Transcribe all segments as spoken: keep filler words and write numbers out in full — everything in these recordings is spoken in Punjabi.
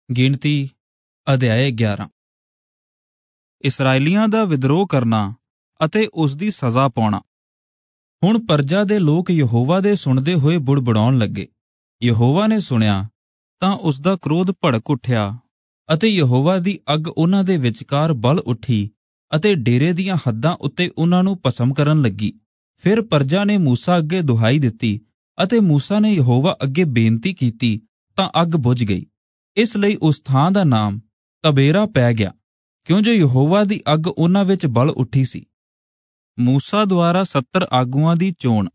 ਗਿਣਤੀ ਅਧਿਆਇ ਗਿਆਰਾਂ। ਇਸਰਾਏਲੀਆਂ ਦਾ ਵਿਦਰੋਹ ਕਰਨਾ ਅਤੇ ਉਸ ਦੀ ਸਜ਼ਾ ਪਾਉਣਾ। ਹੁਣ ਪਰਜਾ ਦੇ ਲੋਕ ਯਹੋਵਾ ਦੇ ਸੁਣਦੇ ਹੋਏ ਬੁੜਬੁੜਾਉਣ ਲੱਗੇ। ਯਹੋਵਾ ਨੇ ਸੁਣਿਆ ਤਾਂ ਉਸ ਦਾ ਕ੍ਰੋਧ ਭੜਕ ਉੱਠਿਆ ਅਤੇ ਯਹੋਵਾ ਦੀ ਅੱਗ ਉਹਨਾਂ ਦੇ ਵਿਚਕਾਰ ਬਲ ਉੱਠੀ ਅਤੇ ਡੇਰੇ ਦੀਆਂ ਹੱਦਾਂ ਉੱਤੇ ਉਹਨਾਂ ਨੂੰ ਭਸਮ ਕਰਨ ਲੱਗੀ। ਫਿਰ ਪਰਜਾ ਨੇ ਮੂਸਾ ਅੱਗੇ ਦੁਹਾਈ ਦਿੱਤੀ ਅਤੇ ਮੂਸਾ ਨੇ ਯਹੋਵਾ ਅੱਗੇ ਬੇਨਤੀ ਕੀਤੀ ਤਾਂ ਅੱਗ ਬੁਝ ਗਈ। ਇਸ ਲਈ ਉਸ ਥਾਂ ਦਾ ਨਾਮ ਤਬੇਰਾ ਪੈ ਗਿਆ, ਕਿਉਂ ਜੋ ਯਹੋਵਾ ਦੀ ਅੱਗ ਉਹਨਾਂ ਵਿੱਚ ਬਲ ਉੱਠੀ ਸੀ। ਮੂਸਾ ਦੁਆਰਾ ਸੱਤਰ ਆਗੂਆਂ ਦੀ ਚੋਣ।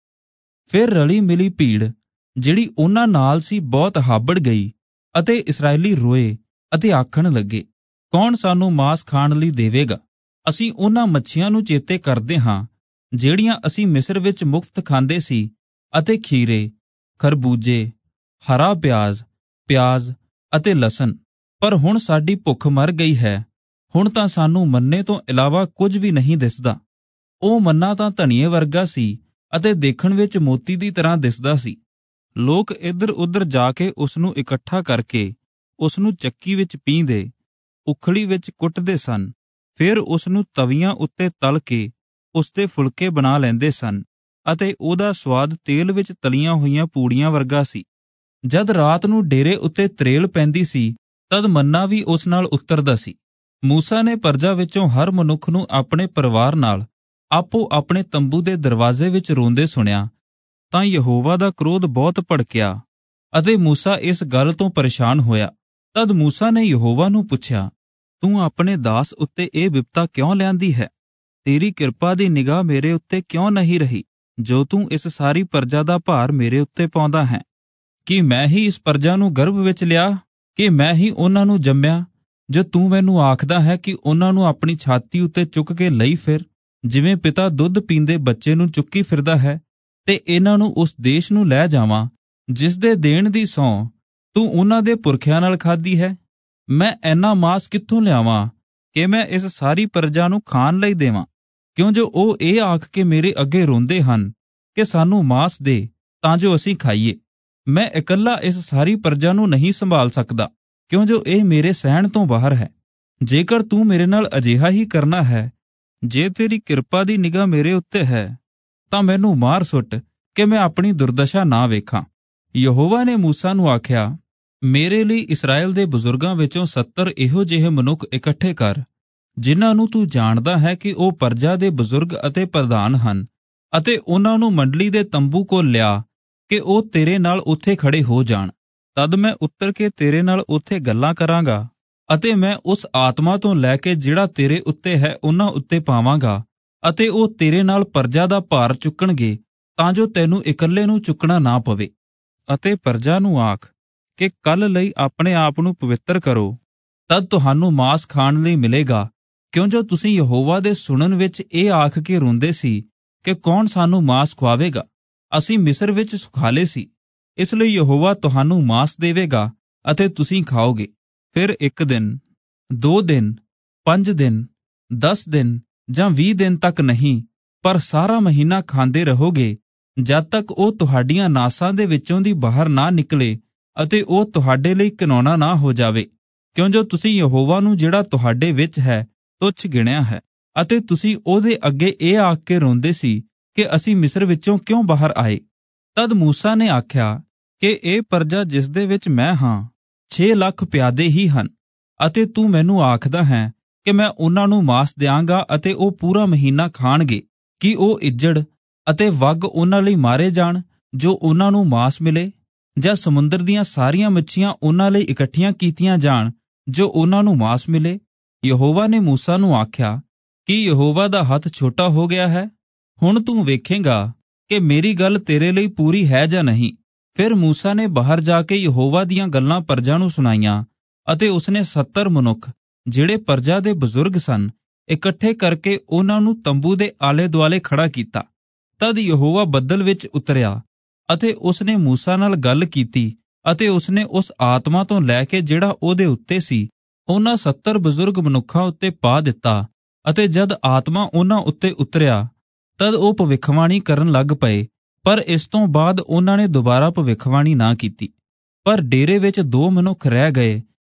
ਫਿਰ ਰਲੀ ਮਿਲੀ ਭੀੜ ਜਿਹੜੀ ਉਹਨਾਂ ਨਾਲ ਸੀ ਬਹੁਤ ਹਾਬੜ ਗਈ ਅਤੇ ਇਸਰਾਏਲੀ ਰੋਏ ਅਤੇ ਆਖਣ ਲੱਗੇ, ਕੌਣ ਸਾਨੂੰ ਮਾਸ ਖਾਣ ਲਈ ਦੇਵੇਗਾ? ਅਸੀਂ ਉਹਨਾਂ ਮੱਛੀਆਂ ਨੂੰ ਚੇਤੇ ਕਰਦੇ ਹਾਂ ਜਿਹੜੀਆਂ ਅਸੀਂ ਮਿਸਰ ਵਿੱਚ ਮੁਫਤ ਖਾਂਦੇ ਸੀ, ਅਤੇ ਖੀਰੇ, ਖਰਬੂਜੇ, ਹਰਾ ਪਿਆਜ਼, ਪਿਆਜ਼ ਅਤੇ ਲਸਣ। ਪਰ ਹੁਣ ਸਾਡੀ ਭੁੱਖ ਮਰ ਗਈ ਹੈ। ਹੁਣ ਤਾਂ ਸਾਨੂੰ ਮੰਨੇ ਤੋਂ ਇਲਾਵਾ ਕੁਝ ਵੀ ਨਹੀਂ ਦਿਸਦਾ। ਉਹ ਮੰਨਾ ਤਾਂ ਧਨੀਏ ਵਰਗਾ ਸੀ ਅਤੇ ਦੇਖਣ ਵਿੱਚ ਮੋਤੀ ਦੀ ਤਰ੍ਹਾਂ ਦਿਸਦਾ ਸੀ। ਲੋਕ ਇੱਧਰ ਉੱਧਰ ਜਾ ਕੇ ਉਸ ਨੂੰ ਇਕੱਠਾ ਕਰਕੇ ਉਸ ਨੂੰ ਚੱਕੀ ਵਿੱਚ ਪੀਂਦੇ, ਉਖਲੀ ਵਿੱਚ ਕੁੱਟਦੇ ਸਨ। ਫਿਰ ਉਸ ਨੂੰ ਤਵੀਆਂ ਉੱਤੇ ਤਲ ਕੇ ਉਸ ਦੇ ਫੁਲਕੇ ਬਣਾ ਲੈਂਦੇ ਸਨ ਅਤੇ ਉਹਦਾ ਸੁਆਦ ਤੇਲ ਵਿੱਚ ਤਲੀਆਂ ਹੋਈਆਂ ਪੂੜੀਆਂ ਵਰਗਾ ਸੀ। ਜਦ ਰਾਤ ਨੂੰ ਡੇਰੇ ਉੱਤੇ ਤਰੇਲ ਪੈਂਦੀ ਸੀ ਤਦ ਮੰਨਾ ਵੀ ਉਸ ਨਾਲ ਉਤਰਦਾ ਸੀ। ਮੂਸਾ ਨੇ ਪਰਜਾ ਵਿੱਚੋਂ ਹਰ ਮਨੁੱਖ ਨੂੰ ਆਪਣੇ ਪਰਿਵਾਰ ਨਾਲ ਆਪੋ ਆਪਣੇ ਤੰਬੂ ਦੇ ਦਰਵਾਜ਼ੇ ਵਿੱਚ ਰੋਂਦੇ ਸੁਣਿਆ ਤਾਂ ਯਹੋਵਾ ਦਾ ਕ੍ਰੋਧ ਬਹੁਤ ਭੜਕਿਆ ਅਤੇ ਮੂਸਾ ਇਸ ਗੱਲ ਤੋਂ ਪਰੇਸ਼ਾਨ ਹੋਇਆ। ਤਦ ਮੂਸਾ ਨੇ ਯਹੋਵਾ ਨੂੰ ਪੁੱਛਿਆ, ਤੂੰ ਆਪਣੇ ਦਾਸ ਉੱਤੇ ਇਹ ਵਿਪਤਾ ਕਿਉਂ ਲਿਆਂਦੀ ਹੈ? ਤੇਰੀ ਕਿਰਪਾ ਦੀ ਨਿਗਾਹ ਮੇਰੇ ਉੱਤੇ ਕਿਉਂ ਨਹੀਂ ਰਹੀ, ਜੋ ਤੂੰ ਇਸ ਸਾਰੀ ਪਰਜਾ ਦਾ ਭਾਰ ਮੇਰੇ ਉੱਤੇ ਪਾਉਂਦਾ ਹੈ? ਕੀ ਮੈਂ ਹੀ ਇਸ ਪਰਜਾ ਨੂੰ ਗਰਭ ਵਿੱਚ ਲਿਆ? ਕਿ ਮੈਂ ਹੀ ਉਹਨਾਂ ਨੂੰ ਜੰਮਿਆ, ਜੋ ਤੂੰ ਮੈਨੂੰ ਆਖਦਾ ਹੈ ਕਿ ਉਹਨਾਂ ਨੂੰ ਆਪਣੀ ਛਾਤੀ ਉੱਤੇ ਚੁੱਕ ਕੇ ਲਈ ਫਿਰ, ਜਿਵੇਂ ਪਿਤਾ ਦੁੱਧ ਪੀਂਦੇ ਬੱਚੇ ਨੂੰ ਚੁੱਕੀ ਫਿਰਦਾ ਹੈ, ਤੇ ਇਹਨਾਂ ਨੂੰ ਉਸ ਦੇਸ਼ ਨੂੰ ਲੈ ਜਾਵਾਂ ਜਿਸ ਦੇ ਦੇਣ ਦੀ ਸਹੁੰ ਤੂੰ ਉਹਨਾਂ ਦੇ ਪੁਰਖਿਆਂ ਨਾਲ ਖਾਧੀ ਹੈ? ਮੈਂ ਐਨਾ ਮਾਸ ਕਿੱਥੋਂ ਲਿਆਵਾਂ ਕਿ ਮੈਂ ਇਸ ਸਾਰੀ ਪਰਜਾ ਨੂੰ ਖਾਣ ਲਈ ਦੇਵਾਂ? ਕਿਉਂ ਜੋ ਉਹ ਇਹ ਆਖ ਕੇ ਮੇਰੇ ਅੱਗੇ ਰੋਂਦੇ ਹਨ ਕਿ ਸਾਨੂੰ ਮਾਸ ਦੇ ਤਾਂ ਜੋ ਅਸੀਂ ਖਾਈਏ। ਮੈਂ ਇਕੱਲਾ ਇਸ ਸਾਰੀ ਪਰਜਾ ਨੂੰ ਨਹੀਂ ਸੰਭਾਲ ਸਕਦਾ, ਕਿਉਂ ਜੋ ਇਹ ਮੇਰੇ ਸਹਿਣ ਤੋਂ ਬਾਹਰ ਹੈ। ਜੇਕਰ ਤੂੰ ਮੇਰੇ ਨਾਲ ਅਜਿਹਾ ਹੀ ਕਰਨਾ ਹੈ, ਜੇ ਤੇਰੀ ਕਿਰਪਾ ਦੀ ਨਿਗਾਹ ਮੇਰੇ ਉੱਤੇ ਹੈ, ਤਾਂ ਮੈਨੂੰ ਮਾਰ ਸੁੱਟ ਕਿ ਮੈਂ ਆਪਣੀ ਦੁਰਦਸ਼ਾ ਨਾ ਵੇਖਾਂ। ਯਹੋਵਾ ਨੇ ਮੂਸਾ ਨੂੰ ਆਖਿਆ, ਮੇਰੇ ਲਈ ਇਸਰਾਏਲ ਦੇ ਬਜ਼ੁਰਗਾਂ ਵਿੱਚੋਂ ਸੱਤਰ ਇਹੋ ਜਿਹੇ ਮਨੁੱਖ ਇਕੱਠੇ ਕਰ, ਜਿਨ੍ਹਾਂ ਨੂੰ ਤੂੰ ਜਾਣਦਾ ਹੈ ਕਿ ਉਹ ਪਰਜਾ ਦੇ ਬਜ਼ੁਰਗ ਅਤੇ ਪ੍ਰਧਾਨ ਹਨ, ਅਤੇ ਉਹਨਾਂ ਨੂੰ ਮੰਡਲੀ ਦੇ ਤੰਬੂ ਕੋਲ ਲਿਆ ਕਿ ਉਹ ਤੇਰੇ ਨਾਲ ਉੱਥੇ ਖੜੇ ਹੋ ਜਾਣ। ਤਦ ਮੈਂ ਉੱਤਰ ਕੇ ਤੇਰੇ ਨਾਲ ਉੱਥੇ ਗੱਲਾਂ ਕਰਾਂਗਾ ਅਤੇ ਮੈਂ ਉਸ ਆਤਮਾ ਤੋਂ ਲੈ ਕੇ ਜਿਹੜਾ ਤੇਰੇ ਉੱਤੇ ਹੈ ਉਹਨਾਂ ਉੱਤੇ ਪਾਵਾਂਗਾ, ਅਤੇ ਉਹ ਤੇਰੇ ਨਾਲ ਪਰਜਾ ਦਾ ਭਾਰ ਚੁੱਕਣਗੇ ਤਾਂ ਜੋ ਤੈਨੂੰ ਇਕੱਲੇ ਨੂੰ ਚੁੱਕਣਾ ਨਾ ਪਵੇ। ਅਤੇ ਪਰਜਾ ਨੂੰ ਆਖ ਕਿ ਕੱਲ ਲਈ ਆਪਣੇ ਆਪ ਨੂੰ ਪਵਿੱਤਰ ਕਰੋ, ਤਦ ਤੁਹਾਨੂੰ ਮਾਸ ਖਾਣ ਲਈ ਮਿਲੇਗਾ, ਕਿਉਂ ਜੋ ਤੁਸੀਂ ਯਹੋਵਾ ਦੇ ਸੁਣਨ ਵਿੱਚ ਇਹ ਆਖ ਕੇ ਰੋਂਦੇ ਸੀ ਕਿ ਕੌਣ ਸਾਨੂੰ ਮਾਸ ਖੁਆਵੇਗਾ? ਅਸੀਂ ਮਿਸਰ ਵਿੱਚ ਸੁਖਾਲੇ ਸੀ। ਇਸ ਲਈ ਯਹੋਵਾ ਤੁਹਾਨੂੰ ਮਾਸ ਦੇਵੇਗਾ ਅਤੇ ਤੁਸੀਂ ਖਾਓਗੇ। ਫਿਰ ਇੱਕ ਦਿਨ, ਦੋ ਦਿਨ, ਪੰਜ ਦਿਨ, ਦਸ ਦਿਨ ਜਾਂ ਵੀਹ ਦਿਨ ਤੱਕ ਨਹੀਂ, ਪਰ ਸਾਰਾ ਮਹੀਨਾ ਖਾਂਦੇ ਰਹੋਗੇ, ਜਦ ਤੱਕ ਉਹ ਤੁਹਾਡੀਆਂ ਨਾਸਾਂ ਦੇ ਵਿੱਚੋਂ ਦੀ ਬਾਹਰ ਨਾ ਨਿਕਲੇ ਅਤੇ ਉਹ ਤੁਹਾਡੇ ਲਈ ਘਿਨੌਣਾ ਨਾ ਹੋ ਜਾਵੇ। ਕਿਉਂ ਜੋ ਤੁਸੀਂ ਯਹੋਵਾ ਨੂੰ ਜਿਹੜਾ ਤੁਹਾਡੇ ਵਿੱਚ ਹੈ ਤੁੱਛ ਗਿਣਿਆ ਹੈ, ਅਤੇ ਤੁਸੀਂ ਉਹਦੇ ਅੱਗੇ ਇਹ ਆਖ ਕੇ ਰੋਂਦੇ ਸੀ ਕਿ ਅਸੀਂ ਮਿਸਰ ਵਿੱਚੋਂ ਕਿਉਂ ਬਾਹਰ ਆਏ। ਤਦ ਮੂਸਾ ਨੇ ਆਖਿਆ ਕਿ ਇਹ ਪਰਜਾ ਜਿਸ ਦੇ ਵਿੱਚ ਮੈਂ ਹਾਂ ਛੇ ਲੱਖ ਪਿਆਦੇ ਹੀ ਹਨ, ਅਤੇ ਤੂੰ ਮੈਨੂੰ ਆਖਦਾ ਹੈ ਕਿ ਮੈਂ ਉਹਨਾਂ ਨੂੰ ਮਾਸ ਦਿਆਂਗਾ ਅਤੇ ਉਹ ਪੂਰਾ ਮਹੀਨਾ ਖਾਣਗੇ। ਕੀ ਉਹ ਇੱਜੜ ਅਤੇ ਵੱਗ ਉਹਨਾਂ ਲਈ ਮਾਰੇ ਜਾਣ ਜੋ ਉਹਨਾਂ ਨੂੰ ਮਾਸ ਮਿਲੇ, ਜਾਂ ਸਮੁੰਦਰ ਦੀਆਂ ਸਾਰੀਆਂ ਮੱਛੀਆਂ ਉਹਨਾਂ ਲਈ ਇਕੱਠੀਆਂ ਕੀਤੀਆਂ ਜਾਣ ਜੋ ਉਹਨਾਂ ਨੂੰ ਮਾਸ ਮਿਲੇ? ਯਹੋਵਾ ਨੇ ਮੂਸਾ ਨੂੰ ਆਖਿਆ, ਕੀ ਯਹੋਵਾ ਦਾ ਹੱਥ ਛੋਟਾ ਹੋ ਗਿਆ ਹੈ? ਹੁਣ ਤੂੰ ਵੇਖੇਂਗਾ ਕਿ ਮੇਰੀ ਗੱਲ ਤੇਰੇ ਲਈ ਪੂਰੀ ਹੈ ਜਾਂ ਨਹੀਂ। ਫਿਰ ਮੂਸਾ ਨੇ ਬਾਹਰ ਜਾ ਕੇ ਯਹੋਵਾ ਦੀਆਂ ਗੱਲਾਂ ਪਰਜਾ ਨੂੰ ਸੁਣਾਈਆਂ, ਅਤੇ ਉਸਨੇ ਸੱਤਰ ਮਨੁੱਖ ਜਿਹੜੇ ਪਰਜਾ ਦੇ ਬਜ਼ੁਰਗ ਸਨ ਇਕੱਠੇ ਕਰਕੇ ਉਹਨਾਂ ਨੂੰ ਤੰਬੂ ਦੇ ਆਲੇ ਦੁਆਲੇ ਖੜਾ ਕੀਤਾ। ਤਦ ਯਹੋਵਾ ਬੱਦਲ ਵਿੱਚ ਉਤਰਿਆ ਅਤੇ ਉਸਨੇ ਮੂਸਾ ਨਾਲ ਗੱਲ ਕੀਤੀ, ਅਤੇ ਉਸਨੇ ਉਸ ਆਤਮਾ ਤੋਂ ਲੈ ਕੇ ਜਿਹੜਾ ਉਹਦੇ ਉੱਤੇ ਸੀ ਉਹਨਾਂ ਸੱਤਰ ਬਜ਼ੁਰਗ ਮਨੁੱਖਾਂ ਉੱਤੇ ਪਾ ਦਿੱਤਾ। ਅਤੇ ਜਦ ਆਤਮਾ ਉਹਨਾਂ ਉੱਤੇ ਉਤਰਿਆ ਤਦ ਉਹ ਭਵਿੱਖਬਾਣੀ ਕਰਨ ਲੱਗ ਪਏ, ਪਰ ਇਸ ਤੋਂ ਬਾਅਦ ਉਹਨਾਂ ਨੇ ਦੁਬਾਰਾ ਭਵਿੱਖਬਾਣੀ ਨਾ ਕੀਤੀ। ਪਰ ਡੇਰੇ ਵਿੱਚ ਦੋ ਮਨੁੱਖ ਰਹਿ ਗਏ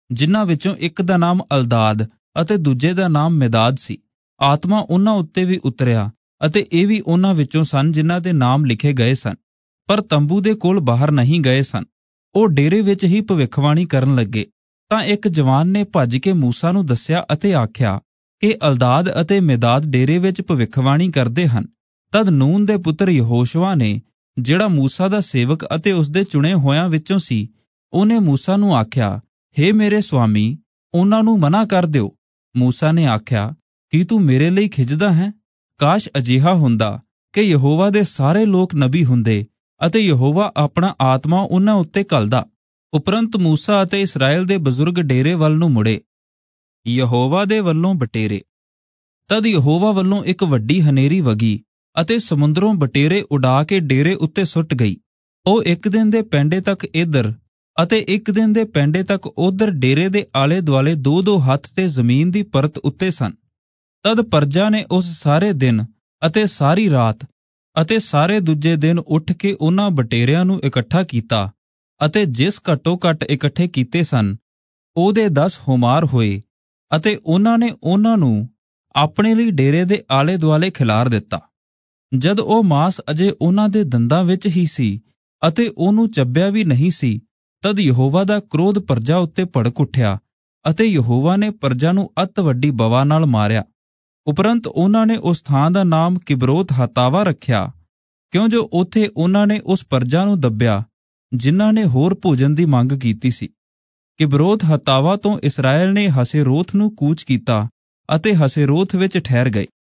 ਜਿਨ੍ਹਾਂ ਵਿੱਚੋਂ ਇੱਕ ਦਾ ਨਾਮ ਅਲਦਾਦ ਅਤੇ ਦੂਜੇ ਦਾ ਨਾਮ ਮਿਦਾਦ ਸੀ। ਆਤਮਾ ਉਹਨਾਂ ਉੱਤੇ ਵੀ ਉਤਰਿਆ ਅਤੇ ਇਹ ਵੀ ਉਹਨਾਂ ਵਿੱਚੋਂ ਸਨ ਜਿਨ੍ਹਾਂ ਦੇ ਨਾਮ ਲਿਖੇ ਗਏ ਸਨ, ਪਰ ਤੰਬੂ ਦੇ ਕੋਲ ਬਾਹਰ ਨਹੀਂ ਗਏ ਸਨ। ਉਹ ਡੇਰੇ ਵਿੱਚ ਹੀ ਭਵਿੱਖਬਾਣੀ ਕਰਨ ਲੱਗੇ। ਤਾਂ ਇੱਕ ਜਵਾਨ ਨੇ ਭੱਜ ਕੇ ਮੂਸਾ ਨੂੰ ਦੱਸਿਆ ਅਤੇ ਆਖਿਆ ਕਿ ਅਲਦਾਦ ਅਤੇ ਮਿਦਾਦ ਡੇਰੇ ਵਿੱਚ ਭਵਿੱਖਬਾਣੀ ਕਰਦੇ ਹਨ। ਤਦ ਨੂਨ ਦੇ ਪੁੱਤਰ ਯਹੋਸ਼ੁਆ ਨੇ, ਜਿਹੜਾ ਮੂਸਾ ਦਾ ਸੇਵਕ ਅਤੇ ਉਸਦੇ ਚੁਣੇ ਹੋਇਆਂ ਵਿੱਚੋਂ ਸੀ, ਉਹਨੇ ਮੂਸਾ ਨੂੰ ਆਖਿਆ, ਹੇ ਮੇਰੇ ਸੁਆਮੀ, ਉਹਨਾਂ ਨੂੰ ਮਨਾ ਕਰ ਦਿਓ। ਮੂਸਾ ਨੇ ਆਖਿਆ, ਕੀ ਤੂੰ ਮੇਰੇ ਲਈ ਖਿਝਦਾ ਹੈ? ਕਾਸ਼ ਅਜਿਹਾ ਹੁੰਦਾ ਕਿ ਯਹੋਵਾ ਦੇ ਸਾਰੇ ਲੋਕ ਨਬੀ ਹੁੰਦੇ ਅਤੇ ਯਹੋਵਾ ਆਪਣਾ ਆਤਮਾ ਉਹਨਾਂ ਉੱਤੇ ਘੱਲਦਾ। ਉਪਰੰਤ ਮੂਸਾ ਅਤੇ ਇਸਰਾਏਲ ਦੇ ਬਜ਼ੁਰਗ ਡੇਰੇ ਵੱਲ ਨੂੰ ਮੁੜੇ। ਯਹੋਵਾ ਦੇ ਵੱਲੋਂ ਬਟੇਰੇ। ਤਦ ਯਹੋਵਾ ਵੱਲੋਂ ਇੱਕ ਵੱਡੀ ਹਨੇਰੀ ਵਗੀ ਅਤੇ ਸਮੁੰਦਰੋਂ ਬਟੇਰੇ ਉਡਾ ਕੇ ਡੇਰੇ ਉੱਤੇ ਸੁੱਟ ਗਈ। ਉਹ ਇੱਕ ਦਿਨ ਦੇ ਪੈਂਡੇ ਤੱਕ ਇੱਧਰ ਅਤੇ ਇੱਕ ਦਿਨ ਦੇ ਪੈਂਡੇ ਤੱਕ ਉੱਧਰ ਡੇਰੇ ਦੇ ਆਲੇ ਦੁਆਲੇ ਦੋ ਦੋ ਹੱਥ ਤੇ ਜ਼ਮੀਨ ਦੀ ਪਰਤ ਉੱਤੇ ਸਨ। ਤਦ ਪਰਜਾ ਨੇ ਉਸ ਸਾਰੇ ਦਿਨ ਅਤੇ ਸਾਰੀ ਰਾਤ ਅਤੇ ਸਾਰੇ ਦੂਜੇ ਦਿਨ ਉੱਠ ਕੇ ਉਹਨਾਂ ਬਟੇਰਿਆਂ ਨੂੰ ਇਕੱਠਾ ਕੀਤਾ ਅਤੇ ਜਿਸ ਘੱਟੋ ਘੱਟ ਇਕੱਠੇ ਕੀਤੇ ਸਨ ਉਹਦੇ ਦਸ ਹੁਮਾਰ ਹੋਏ ਅਤੇ ਉਹਨਾਂ ਨੇ ਉਹਨਾਂ ਨੂੰ ਆਪਣੇ ਲਈ ਡੇਰੇ ਦੇ ਆਲੇ ਦੁਆਲੇ ਖਿਲਾਰ ਦਿੱਤਾ। ਜਦ ਉਹ ਮਾਸ ਅਜੇ ਉਹਨਾਂ ਦੇ ਦੰਦਾਂ ਵਿੱਚ ਹੀ ਸੀ ਅਤੇ ਉਹਨੂੰ ਚੱਬਿਆ ਵੀ ਨਹੀਂ ਸੀ, ਤਦ ਯਹੋਵਾ ਦਾ ਕ੍ਰੋਧ ਪਰਜਾ ਉੱਤੇ ਭੜਕ ਉੱਠਿਆ ਅਤੇ ਯਹੋਵਾ ਨੇ ਪਰਜਾ ਨੂੰ ਅਤ ਵੱਡੀ ਬਵਾ ਨਾਲ ਮਾਰਿਆ। ਉਪਰੰਤ ਉਹਨਾਂ ਨੇ ਉਸ ਥਾਂ ਦਾ ਨਾਮ ਕਿਬਰੋਤ ਹਤਾਵਾ ਰੱਖਿਆ, ਕਿਉਂ ਜੋ ਉੱਥੇ ਉਹਨਾਂ ਨੇ ਉਸ ਪਰਜਾ ਨੂੰ ਦੱਬਿਆ ਜਿਨ੍ਹਾਂ ਨੇ ਹੋਰ ਭੋਜਨ ਦੀ ਮੰਗ ਕੀਤੀ ਸੀ। ਕਿਬਰੋਤ ਹਤਾਵਾ ਤੋਂ ਇਸਰਾਏਲ ਨੇ ਹਸੇਰੋਥ ਨੂੰ ਕੂਚ ਕੀਤਾ ਅਤੇ ਹਸੇਰੋਥ ਵਿੱਚ ਠਹਿਰ ਗਏ।